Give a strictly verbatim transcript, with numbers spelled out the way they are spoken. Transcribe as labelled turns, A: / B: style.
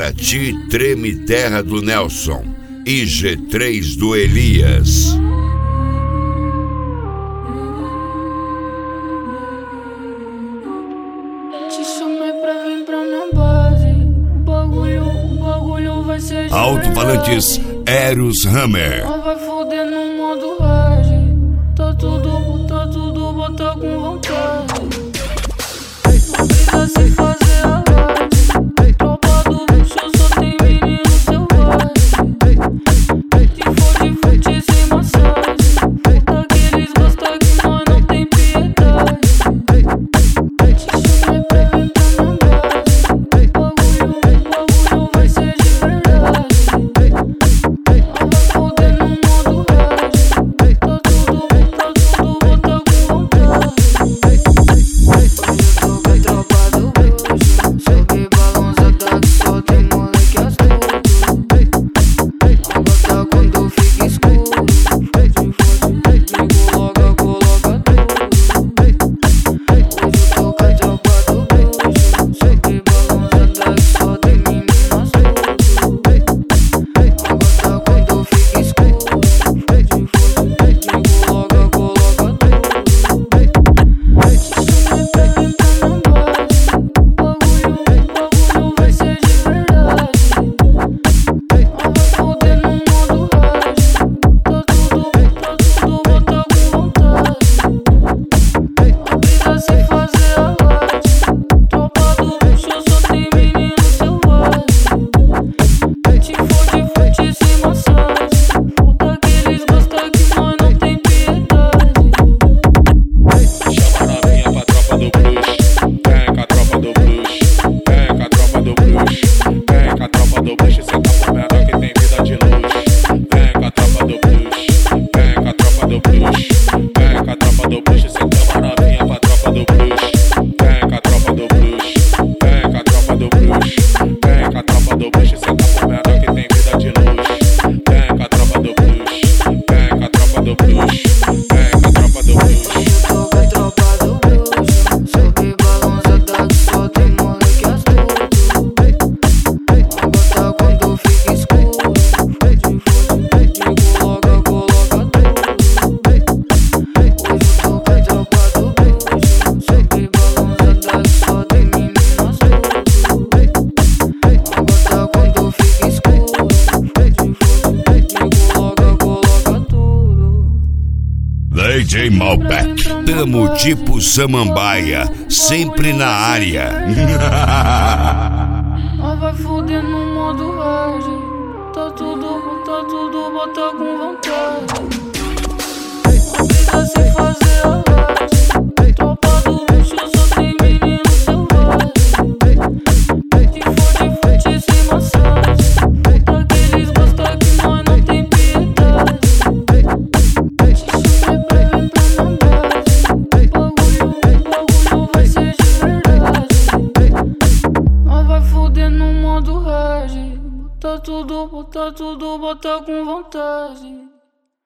A: pra ti treme terra do Nelson e G três do Elias.
B: Te chamei pra vir pra minha base. O bagulho, o bagulho vai ser de
A: Alto-falantes Eros Hammer.
B: Ela vai foder no modo hard. Tá tudo, tá tudo, bota com vontade. Não precisa se fazer a live. Tropa do bicho, só tem menino selvagem. Se for de fute, sem massagem. Puta que eles gostam que nós não tem piedade. Te chamei pra vir pra minha base. Bagulho, bagulho vai ser de verdade. Ela vai foder no modo hard. Tá tudo, tá tudo, bota com vontade. Hoje eu tô com a tropa do bruxo. Sobe balançada que só tem moleque astuto. A gata quando fica escuro. Fode, fode, me coloca, coloca tudo. Hoje eu tô com a tropa do bruxo. Sobe balançada que só tem menino astuto. A gata quando fica escuro. Fode, fode, me coloca, coloca tudo. Te chamei pra vir pra minha base. Bagulho, bagulho vai ser de verdade. Ela vai foder no modo hard. Tá tudo, tá tudo, bota com vontade. Não precisa se fazer a live. Tropa do bicho, só tem menino selvagem. Te fode, fode, sem massagem. Puta que eles gostam que nós não tem piedade.
C: Chama a novinha pra tropa do bruxo. Vem com a tropa do bruxo. Vem com a tropa do bruxo. Vem com a tropa do bruxo. Cê tá com menor que tem vida de luxo. Vem com a tropa do bruxo. Vem com a tropa do bruxo. Vem com a tropa do bruxo. Cê chama a novinha pra tropa do bruxo. Vem com a tropa do bruxo. Vem com a tropa do bruxo. Vem com a tropa do bruxo. Cê tá com menor que tem vida de luxo. Vem com a tropa do bruxo. Vem com a tropa do bruxo. Vem com a tropa do bruxo.
B: Eu tô com a tropa do bruxo. Sobe balançada que só tem moleque astuto. A gata quando fica escuro. Fode, fode, me coloca, coloca tudo. Hoje eu tô com a tropa do bruxo. Sobe balançada que só tem menino astuto. A gata quando fica escuro. Fode, fode, me coloca, coloca tudo.
A: D J Malbec, tamo tipo Samambaia, sempre na área.
B: Ela vai foder no modo hard. Tá tudo, tá tudo, bota com vontade. Não precisa se fazer a live. Tropa do bicho, só tem menino selvagem. Te fode, fode, sem massagem. Puta que eles gostam que nós não tem piedade. Te chamei pra vir pra minha base. Bagulho, bagulho vai ser de verdade. Ela vai foder no modo hard. Bota tudo, bota tudo, bota com vontade.